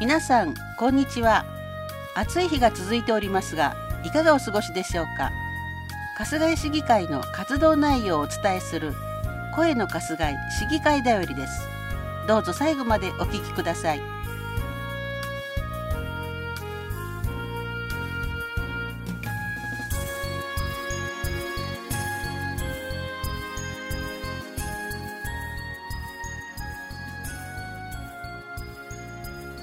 皆さんこんにちは。暑い日が続いておりますが、いかがお過ごしでしょうか。春日井市議会の活動内容をお伝えする声の春日井市議会だよりです。どうぞ最後までお聞きください。